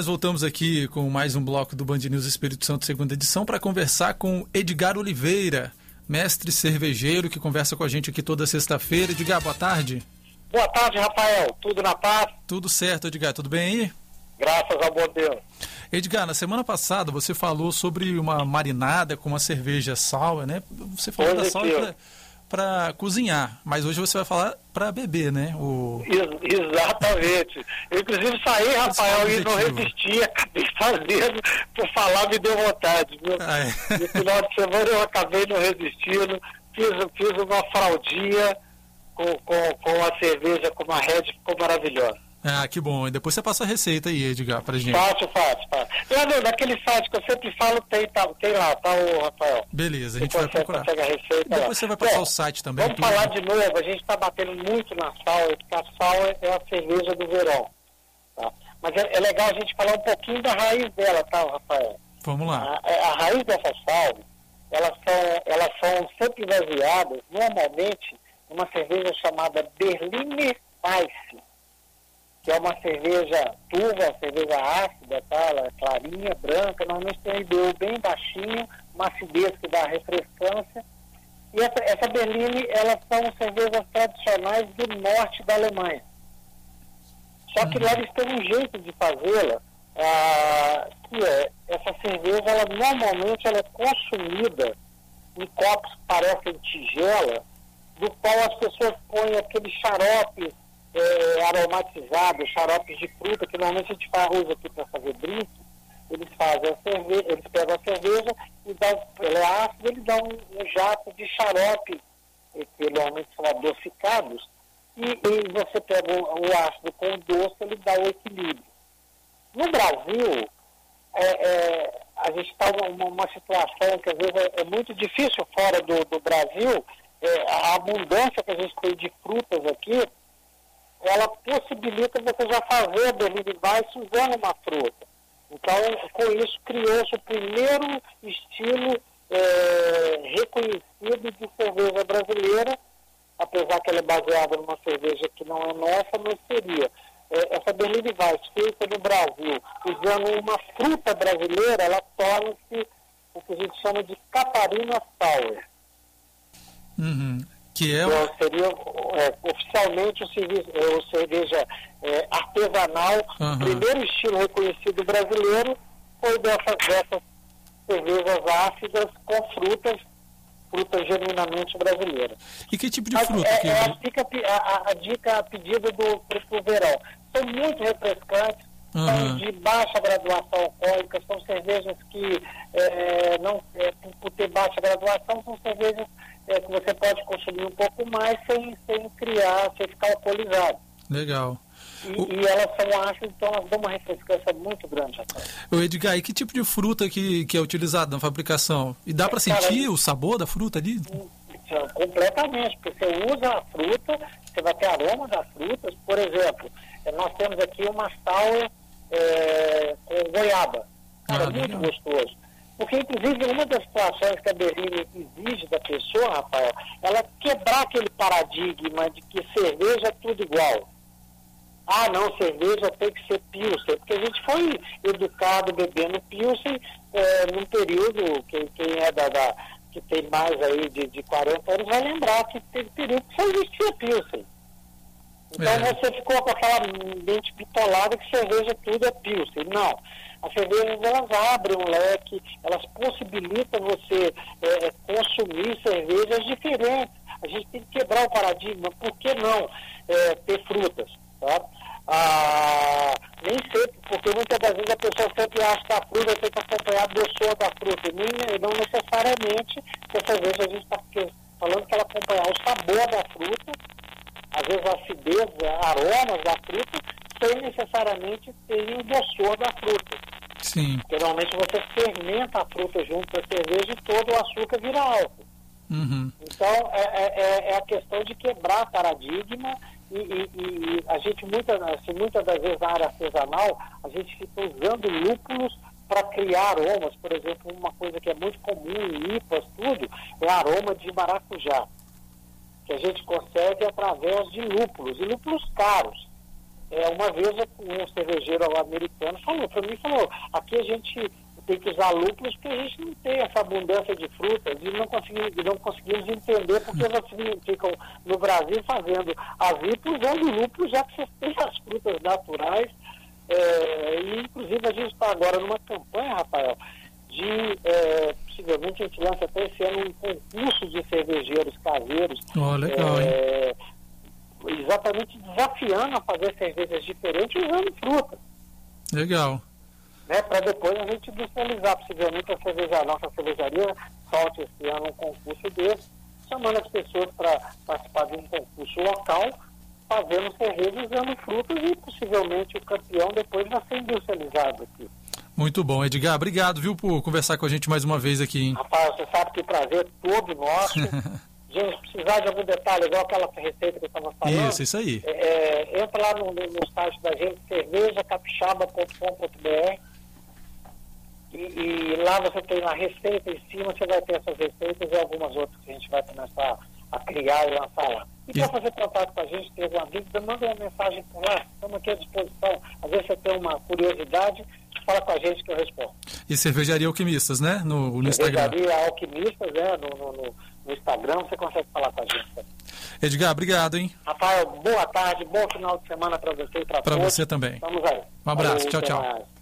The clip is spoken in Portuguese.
nós voltamos aqui com mais um bloco do Band News Espírito Santo, segunda edição, para conversar com Edgar Oliveira, mestre cervejeiro, que conversa com a gente aqui toda sexta-feira. Edgar, boa tarde. Boa tarde, Rafael. Tudo na paz? Tudo certo, Edgar. Tudo bem aí? Graças ao bom Deus. Edgar, na semana passada você falou sobre uma marinada com uma cerveja sour, né? Você falou da sour para cozinhar, mas hoje você vai falar para beber, né? Exatamente. Eu, inclusive, saí, Rafael, e não resisti, acabei fazendo, por falar me deu vontade, viu? No final de semana eu acabei não resistindo, fiz uma fraldinha com a cerveja, com uma Red, ficou maravilhosa. Ah, que bom. E depois você passa a receita aí, Edgar, pra gente. Fácil. Naquele site que eu sempre falo, tem lá, tá, o Rafael? Beleza, a gente vai procurar. A receita depois lá. Você vai passar o site também. Vamos falar de novo, a gente está batendo muito na sour, porque a sour é a cerveja do verão. Tá? Mas é legal a gente falar um pouquinho da raiz dela, tá, Rafael? Vamos lá. A raiz dessa sour, elas são sempre baseadas, normalmente, numa cerveja chamada Berliner Weiss, que é uma cerveja turva, cerveja ácida, tá? Ela é clarinha, branca, normalmente tem um IBU bem baixinho, uma acidez que dá refrescância. E essa Berline, elas são cervejas tradicionais do norte da Alemanha. Só que lá eles têm um jeito de fazê-la, que é, essa cerveja, normalmente ela é consumida em copos que parecem tigela, do qual as pessoas põem aqueles xaropes aromatizados, xaropes de fruta, que normalmente a gente usa aqui para fazer drink. Eles fazem a cerveja, eles pegam a cerveja e ela é ácida, eles dão um jato de xarope, que normalmente são adocicados, e você pega o ácido com o doce, ele dá o equilíbrio. No Brasil, a gente está numa situação que às vezes é muito difícil fora do Brasil. A abundância que a gente tem de frutas aqui, ela possibilita você já fazer a Berliner Weiss usando uma fruta. Então, com isso, criou-se o primeiro estilo reconhecido de cerveja brasileira, apesar que ela é baseada numa cerveja que não é nossa, mas seria. Essa Berliner Weiss feita no Brasil, usando uma fruta brasileira, ela torna-se o que a gente chama de Catarina Sour. Que é então, seria oficialmente o cerveja artesanal. O primeiro estilo reconhecido brasileiro foi dessas cervejas ácidas com frutas genuinamente brasileiras. E que tipo de fruta? A dica a pedido pro verão. São muito refrescantes, são de baixa graduação alcoólica, são cervejas que, por ter baixa graduação, são cervejas que você pode consumir um pouco mais sem ficar alcoolizado. Legal. E elas são ácidas, então elas dão uma refrescância muito grande. O Edgar, e que tipo de fruta que é utilizado na fabricação? E dá para sentir o sabor da fruta ali? Completamente, porque você usa a fruta, você vai ter aroma das frutas. Por exemplo, nós temos aqui uma sour com goiaba. Cara, muito gostoso. Porque, inclusive, uma das situações que a Berliner exige da pessoa, Rafael, ela quebrar aquele paradigma de que cerveja é tudo igual. Ah, não, cerveja tem que ser Pilsen, porque a gente foi educado bebendo Pilsen num período, quem que tem mais aí de 40 anos vai lembrar que teve período que só existia Pilsen. Então você ficou com aquela mente bitolada que cerveja tudo é Pilsen. Não. As cervejas, elas abrem um leque, elas possibilitam você consumir cervejas diferentes. A gente tem que quebrar o paradigma. Por que não ter frutas? Tá? Nem sempre, porque muitas das vezes a pessoa sempre acha que a fruta tem que acompanhar do doçor da fruta. E não necessariamente, porque às vezes a gente está falando que ela acompanhar o sabor da fruta, às vezes a acidez, aromas da fruta, sem necessariamente ter o doçor da fruta. Sim. Porque normalmente você fermenta a fruta junto com a cerveja e todo o açúcar vira álcool. Então, é a questão de quebrar paradigma e a gente, muitas das vezes na área artesanal, a gente fica usando lúpulos para criar aromas. Por exemplo, uma coisa que é muito comum em IPAs, tudo, é aroma de maracujá, que a gente consegue através de lúpulos, e lúpulos caros. Uma vez um cervejeiro americano falou para mim, aqui a gente tem que usar lúpulos porque a gente não tem essa abundância de frutas e não conseguimos entender porque vocês ficam no Brasil fazendo as IPA usando lúpulos, já que vocês têm as frutas naturais. E inclusive a gente está agora numa campanha, Rafael, de possivelmente a gente lança até esse ano um concurso de cervejeiros caseiros. Legal, hein? Exatamente desafiando a fazer cervejas diferentes usando fruta. Legal. Para depois a gente industrializar. Possivelmente a nossa cervejaria solte esse ano um concurso desse, chamando as pessoas para participar de um concurso local, fazendo cerveja usando frutas e possivelmente o campeão depois vai ser industrializado aqui. Muito bom, Edgar. Obrigado, viu, por conversar com a gente mais uma vez aqui, hein? Rapaz, você sabe que o prazer é todo nosso. Gente, precisar de algum detalhe, igual aquela receita que eu estava falando. Isso aí. Entra lá no site da gente, cervejacapixaba.com.br, e lá você tem a receita em cima, você vai ter essas receitas e algumas outras que a gente vai começar a criar e lançar lá. E para fazer contato com a gente, ter alguma dúvida, manda uma mensagem por lá, estamos aqui à disposição. Às vezes você tem uma curiosidade, fala com a gente que eu respondo. E Cervejaria Alquimistas, né? No Instagram. Cervejaria Alquimistas, né? No Instagram, você consegue falar com a gente também. Edgar, obrigado, hein? Rafael, boa tarde, bom final de semana para você e para todos. Para você também. Estamos aí. Um abraço, Valeu, tchau.